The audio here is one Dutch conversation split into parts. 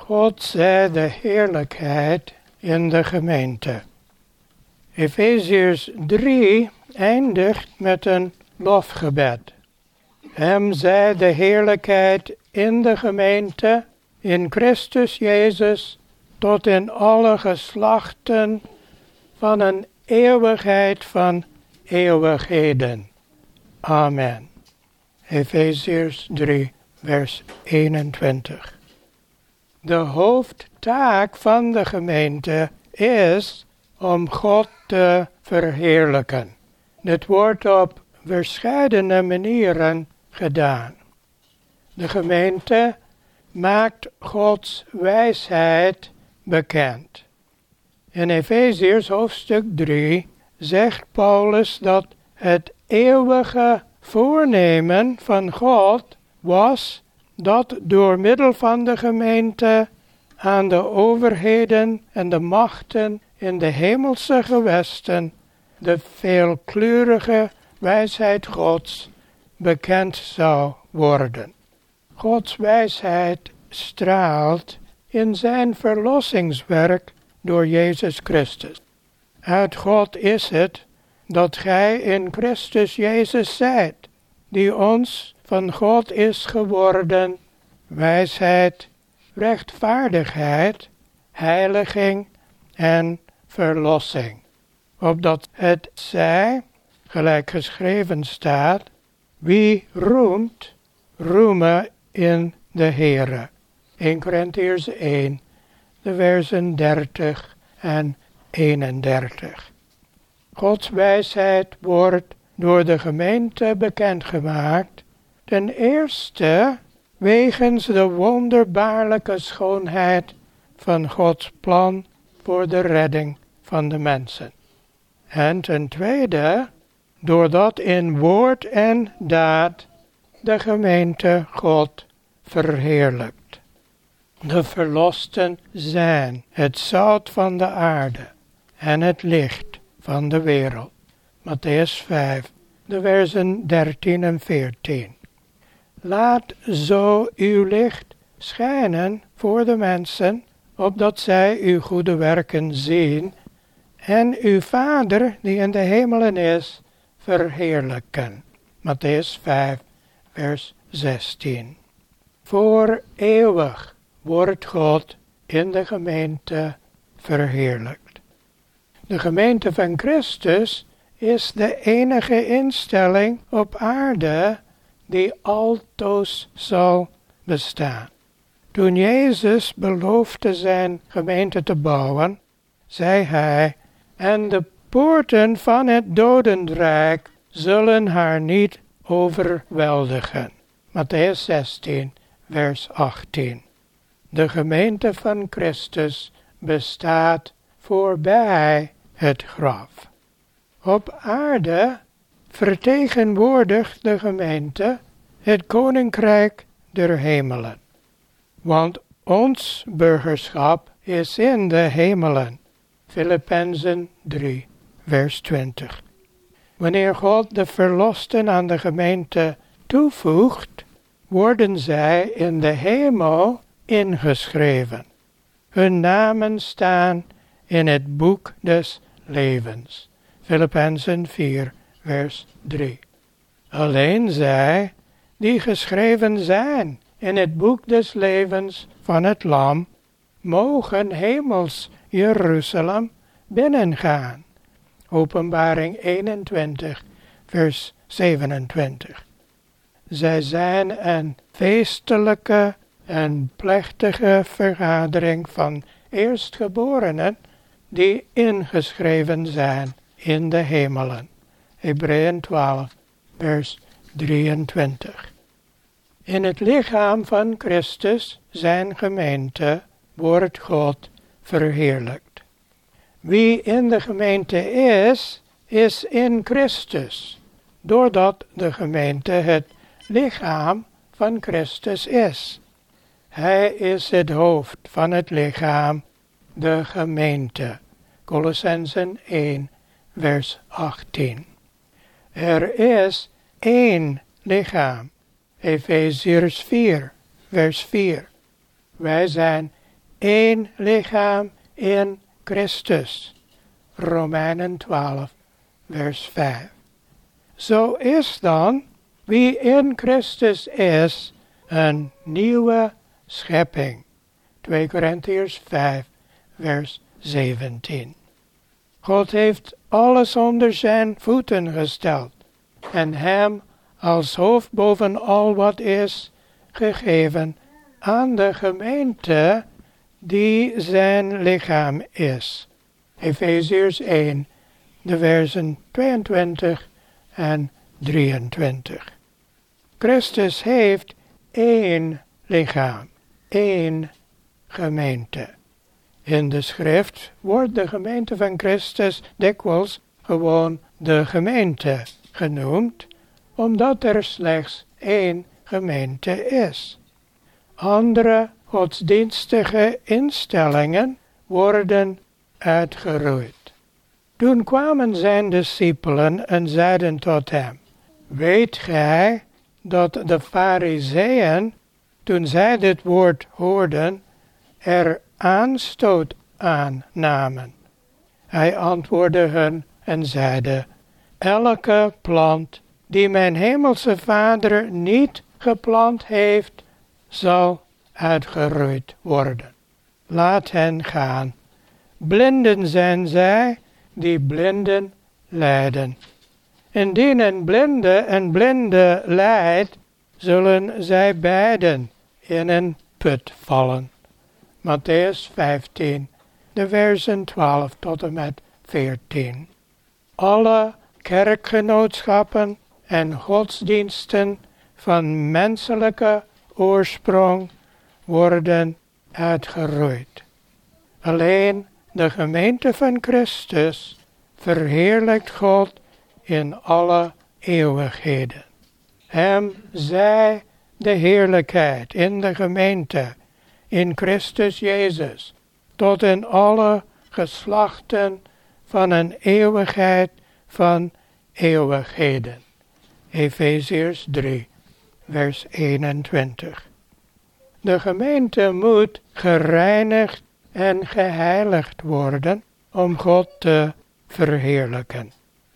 God zij de heerlijkheid in de gemeente. Efeziërs 3 eindigt met een lofgebed. Hem zij de heerlijkheid in de gemeente, in Christus Jezus, tot in alle geslachten van een eeuwigheid van eeuwigheden. Amen. Efeziërs 3, vers 21. De hoofdtaak van de gemeente is om God te verheerlijken. Dit wordt op verscheidene manieren gedaan. De gemeente maakt Gods wijsheid bekend. In Efeziërs hoofdstuk 3 zegt Paulus dat het eeuwige voornemen van God was dat door middel van de gemeente aan de overheden en de machten in de hemelse gewesten de veelkleurige wijsheid Gods bekend zou worden. Gods wijsheid straalt in zijn verlossingswerk door Jezus Christus. Uit God is het dat gij in Christus Jezus zijt, die ons van God is geworden, wijsheid, rechtvaardigheid, heiliging en verlossing. Opdat het zij, gelijk geschreven staat, wie roemt, roeme in de Heere. 1 Korintiërs 1, de versen 30 en 31. Gods wijsheid wordt door de gemeente bekendgemaakt, ten eerste wegens de wonderbaarlijke schoonheid van Gods plan voor de redding van de mensen. En ten tweede, doordat in woord en daad de gemeente God verheerlijkt. De verlosten zijn het zout van de aarde en het licht van de wereld. Mattheüs 5, de versen 13 en 14. Laat zo uw licht schijnen voor de mensen, opdat zij uw goede werken zien en uw Vader die in de hemelen is, verheerlijken. Mattheüs 5, vers 16. Voor eeuwig wordt God in de gemeente verheerlijkt. De gemeente van Christus is de enige instelling op aarde die altoos zal bestaan. Toen Jezus beloofde zijn gemeente te bouwen, zei hij, en de poorten van het dodenrijk zullen haar niet overweldigen. Mattheüs 16, vers 18. De gemeente van Christus bestaat voorbij het graf. Op aarde vertegenwoordigt de gemeente het koninkrijk der hemelen. Want ons burgerschap is in de hemelen. Filippenzen 3, vers 20. Wanneer God de verlosten aan de gemeente toevoegt, worden zij in de hemel ingeschreven. Hun namen staan in het boek des levens. Filippenzen 4, vers 3. Alleen zij die geschreven zijn in het boek des levens van het Lam, mogen hemels Jeruzalem binnengaan. Openbaring 21, vers 27. Zij zijn een feestelijke en plechtige vergadering van eerstgeborenen die ingeschreven zijn in de hemelen. Hebreeën 12, vers 23. In het lichaam van Christus, zijn gemeente, wordt God verheerlijkt. Wie in de gemeente is in Christus, doordat de gemeente het lichaam van Christus is. Hij is het hoofd van het lichaam, de gemeente. Kolossenzen 1, vers 18. Er is één lichaam. Efeziërs 4, vers 4. Wij zijn één lichaam in Christus. Romeinen 12, vers 5. Zo is dan, wie in Christus is, een nieuwe schepping. 2 Korintiërs 5, vers 17. God heeft alles onder zijn voeten gesteld en hem als hoofd boven al wat is gegeven aan de gemeente die zijn lichaam is. Efeziërs 1, de versen 22 en 23. Christus heeft één lichaam, één gemeente. In de schrift wordt de gemeente van Christus dikwijls gewoon de gemeente genoemd, omdat er slechts één gemeente is. Andere godsdienstige instellingen worden uitgeroeid. Toen kwamen zijn discipelen en zeiden tot hem: weet gij dat de Farizeeën, toen zij dit woord hoorden, er aanstoot aan namen? Hij antwoordde hun en zeide: elke plant die mijn hemelse Vader niet geplant heeft, zal uitgeroeid worden. Laat hen gaan. Blinden zijn zij die blinden leiden. Indien een blinde leidt, zullen zij beiden in een put vallen. Mattheüs 15, de versen 12 tot en met 14. Alle kerkgenootschappen en godsdiensten van menselijke oorsprong worden uitgeroeid. Alleen de gemeente van Christus verheerlijkt God in alle eeuwigheden. Hem zij de heerlijkheid in de gemeente, in Christus Jezus, tot in alle geslachten van een eeuwigheid van eeuwigheden. Efeziërs 3, vers 21. De gemeente moet gereinigd en geheiligd worden om God te verheerlijken.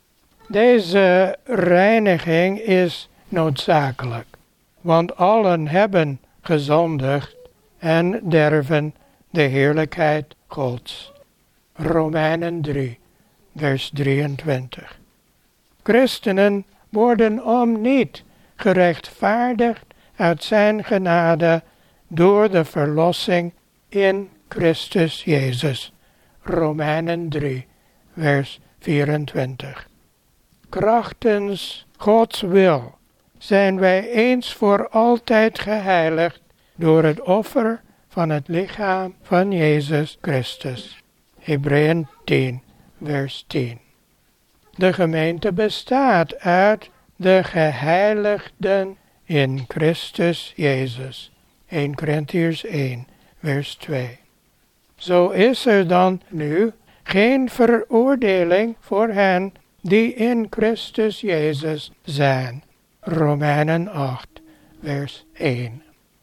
Deze reiniging is noodzakelijk, want allen hebben gezondigd en derven de heerlijkheid Gods. Romeinen 3, vers 23. Christenen worden om niet gerechtvaardigd uit zijn genade door de verlossing in Christus Jezus. Romeinen 3, vers 24. Krachtens Gods wil zijn wij eens voor altijd geheiligd door het offer van het lichaam van Jezus Christus. Hebreeën 10, vers 10. De gemeente bestaat uit de geheiligden in Christus Jezus. 1 Korintiërs 1, vers 2. Zo is er dan nu geen veroordeling voor hen die in Christus Jezus zijn. Romeinen 8, vers 1.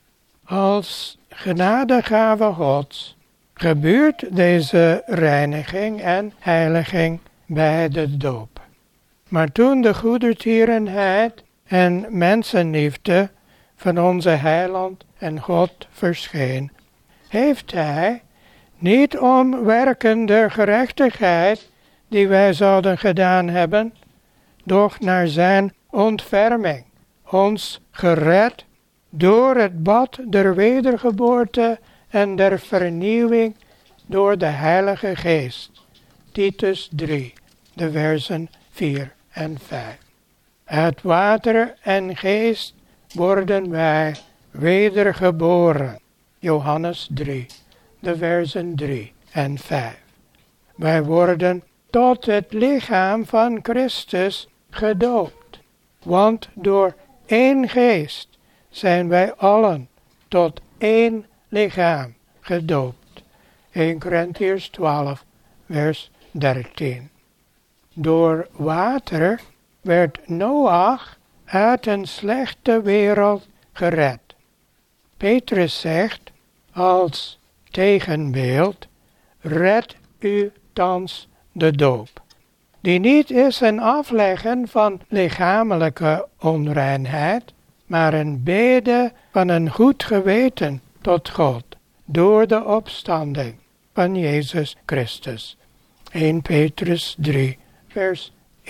Als genadegave Gods gebeurt deze reiniging en heiliging bij de doop. Maar toen de goedertierenheid en mensenliefde van onze Heiland en God verscheen, heeft Hij, niet om werken der gerechtigheid die wij zouden gedaan hebben, doch naar zijn ontferming, ons gered door het bad der wedergeboorte en der vernieuwing door de Heilige Geest. Titus 3, de versen 4 en 5. Uit water en geest worden wij wedergeboren. Johannes 3, de versen 3 en 5. Wij worden tot het lichaam van Christus gedoopt. Want door één geest zijn wij allen tot één lichaam gedoopt. 1 Korintiërs 12, vers 13. Door water werd Noach uit een slechte wereld gered. Petrus zegt: als tegenbeeld, redt u thans de doop, die niet is een afleggen van lichamelijke onreinheid, maar een bede van een goed geweten tot God, door de opstanding van Jezus Christus. 1 Petrus 3, vers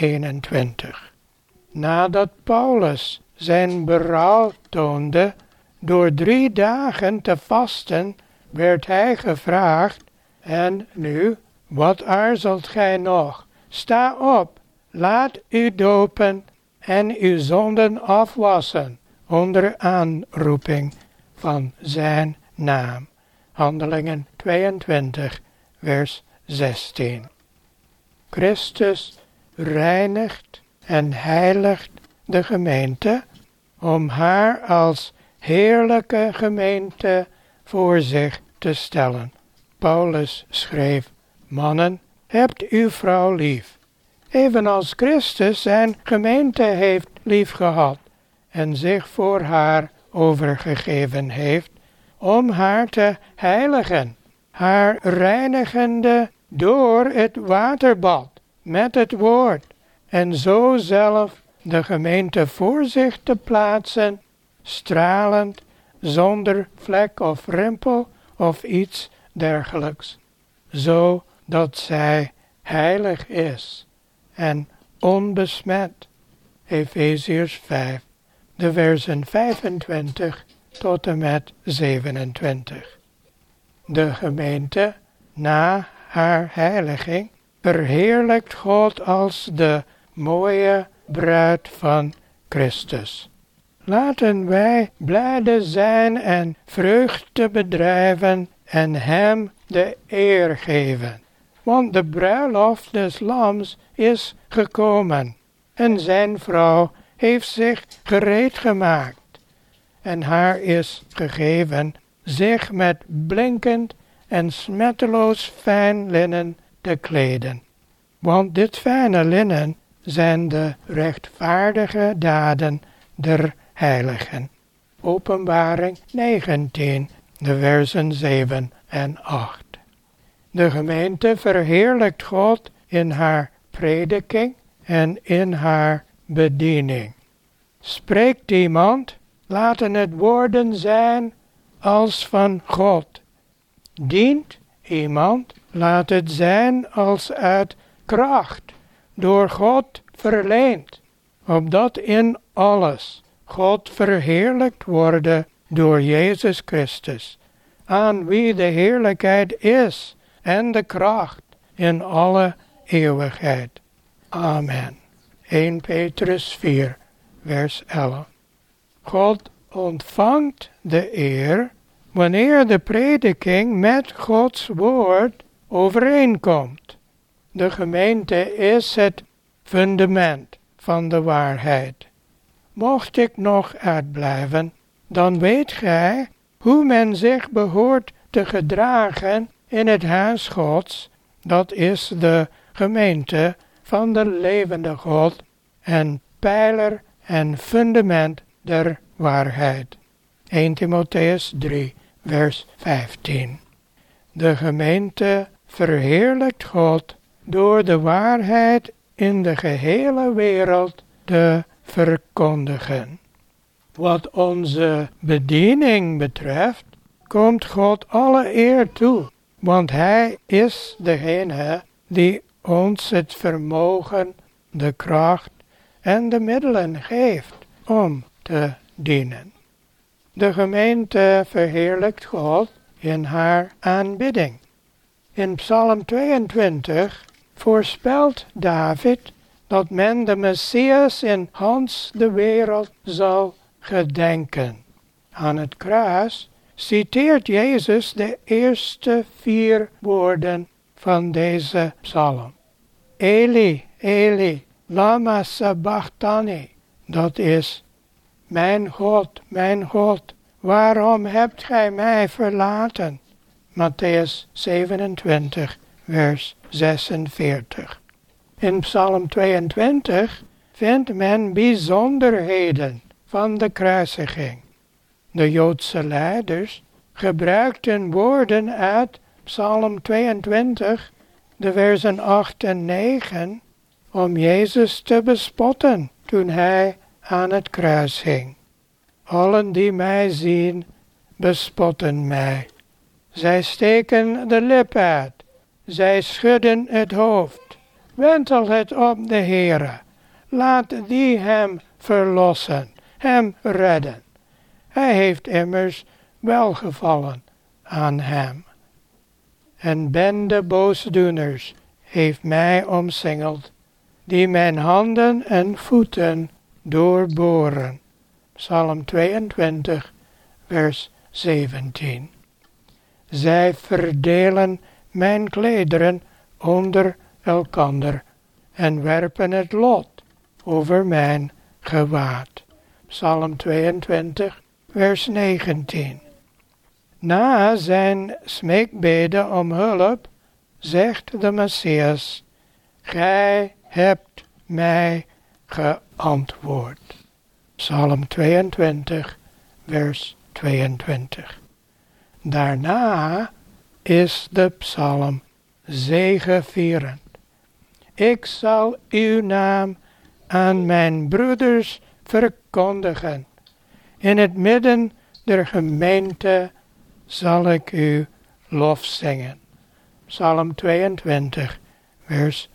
21. Nadat Paulus zijn berouw toonde door 3 dagen te vasten, werd hij gevraagd: en nu, wat aarzelt gij nog? Sta op, laat u dopen en uw zonden afwassen onder aanroeping van zijn naam. Handelingen 22, vers 16. Christus reinigt en heiligt de gemeente om haar als heerlijke gemeente voor zich te stellen. Paulus schreef: mannen, hebt uw vrouw lief, evenals Christus zijn gemeente heeft liefgehad en zich voor haar overgegeven heeft, om haar te heiligen, haar reinigende door het waterbad met het woord, en zo zelf de gemeente voor zich te plaatsen, stralend, zonder vlek of rimpel of iets dergelijks, zo dat zij heilig is en onbesmet. Efeziërs 5, de versen 25 tot en met 27. De gemeente, na haar heiliging, verheerlijkt God als de mooie bruid van Christus. Laten wij blijde zijn en vreugde bedrijven en hem de eer geven. Want de bruiloft des lams is gekomen en zijn vrouw heeft zich gereed gemaakt. En haar is gegeven zich met blinkend en smetteloos fijn linnen te kleden. Want dit fijne linnen zijn de rechtvaardige daden der heiligen. Openbaring 19, de versen 7 en 8. De gemeente verheerlijkt God in haar prediking en in haar bediening. Spreekt iemand, laten het woorden zijn als van God. Dient iemand, laat het zijn als uit kracht, door God verleend, opdat in alles God verheerlijkt worden door Jezus Christus, aan wie de heerlijkheid is en de kracht in alle eeuwigheid. Amen. 1 Petrus 4, vers 11. God ontvangt de eer wanneer de prediking met Gods woord overeenkomt. De gemeente is het fundament van de waarheid. Mocht ik nog uitblijven, dan weet gij hoe men zich behoort te gedragen in het huis Gods, dat is de gemeente van de levende God en pijler en fundament der waarheid. 1 Timotheus 3, vers 15. De gemeente verheerlijkt God door de waarheid in de gehele wereld te verkondigen. Wat onze bediening betreft, komt God alle eer toe, want Hij is degene die ons het vermogen, de kracht en de middelen geeft om te dienen. De gemeente verheerlijkt God in haar aanbidding. In Psalm 22 voorspelt David dat men de Messias in gans de wereld zal gedenken. Aan het kruis citeert Jezus de eerste 4 woorden van deze psalm. Eli, Eli, lama sabachthani. Dat is: mijn God, waarom hebt gij mij verlaten? Mattheüs 27, vers 46. In Psalm 22 vindt men bijzonderheden van de kruisiging. De Joodse leiders gebruikten woorden uit Psalm 22, de versen 8 en 9, om Jezus te bespotten toen hij aan het kruis hing. Allen die mij zien, bespotten mij. Zij steken de lip uit, zij schudden het hoofd. Wentel het op de Heere, laat die hem verlossen, hem redden. Hij heeft immers welgevallen aan hem. Een bende boosdoeners heeft mij omsingeld, die mijn handen en voeten doorboren. Psalm 22, vers 17. Zij verdelen mijn klederen onder elkander en werpen het lot over mijn gewaad. Psalm 22, vers 19. Na zijn smeekbede om hulp zegt de Messias: Gij hebt mij geantwoord. Psalm 22, vers 22. Daarna is de psalm zegevierend. Ik zal uw naam aan mijn broeders verkondigen. In het midden der gemeente zal ik u lof zingen. Psalm 22, vers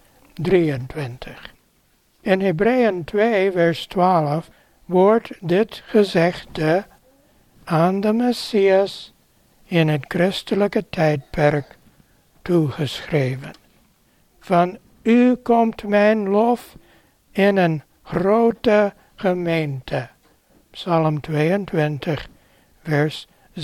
23. In Hebreeën 2, vers 12 wordt dit gezegde aan de Messias in het christelijke tijdperk toegeschreven. Van u komt mijn lof in een grote gemeente. Psalm 22, vers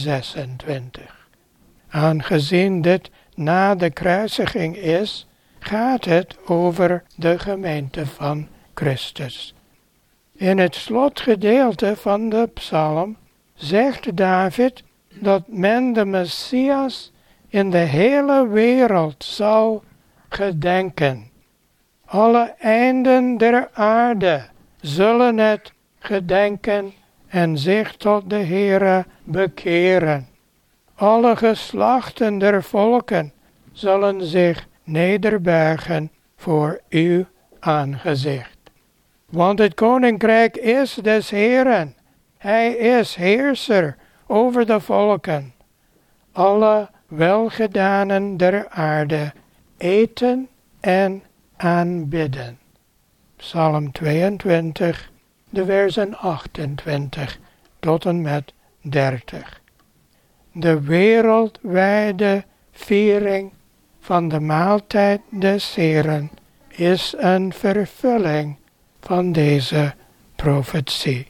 26. Aangezien dit na de kruisiging is, gaat het over de gemeente van Christus. In het slotgedeelte van de psalm zegt David dat men de Messias in de hele wereld zal gedenken. Alle einden der aarde zullen het gedenken en zich tot de Heere bekeren. Alle geslachten der volken zullen zich nederbuigen voor uw aangezicht. Want het koninkrijk is des Heeren. Hij is heerser over de volken. Alle welgedanen der aarde eten en aanbidden. Psalm 22, de versen 28 tot en met 30. De wereldwijde viering van de maaltijd des Heeren is een vervulling van deze profetie.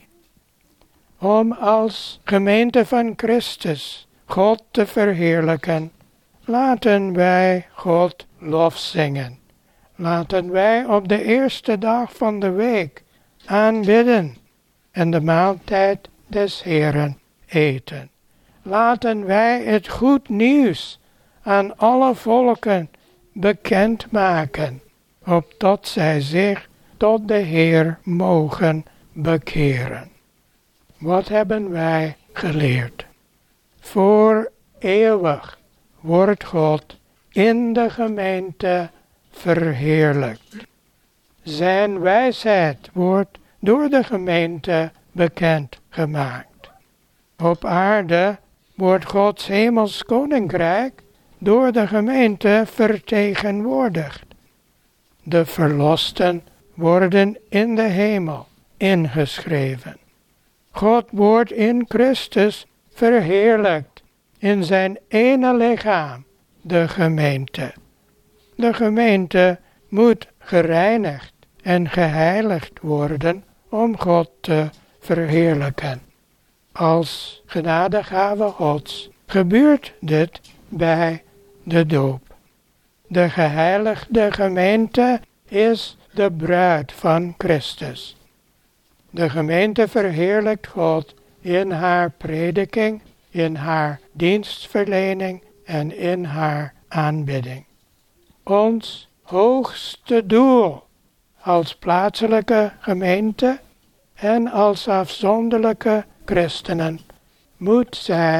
Om als gemeente van Christus God te verheerlijken, laten wij God lof zingen. Laten wij op de eerste dag van de week aanbidden en de maaltijd des Heeren eten. Laten wij het goed nieuws aan alle volken bekendmaken, opdat zij zich tot de Heer mogen bekeren. Wat hebben wij geleerd? Voor eeuwig wordt God in de gemeente verheerlijkt. Zijn wijsheid wordt door de gemeente bekend gemaakt. Op aarde wordt Gods hemels koninkrijk door de gemeente vertegenwoordigd. De verlosten worden in de hemel ingeschreven. God wordt in Christus verheerlijkt in zijn ene lichaam, de gemeente. De gemeente moet gereinigd en geheiligd worden om God te verheerlijken. Als genadegave Gods gebeurt dit bij de doop. De geheiligde gemeente is de bruid van Christus. De gemeente verheerlijkt God in haar prediking, in haar dienstverlening en in haar aanbidding. Ons hoogste doel als plaatselijke gemeente en als afzonderlijke christenen moet zijn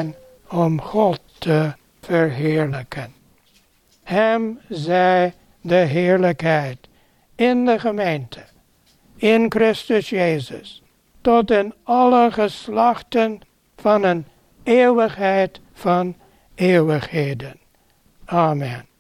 om God te verheerlijken. Hem zij de heerlijkheid in de gemeente, in Christus Jezus, tot in alle geslachten van een eeuwigheid van eeuwigheden. Amen.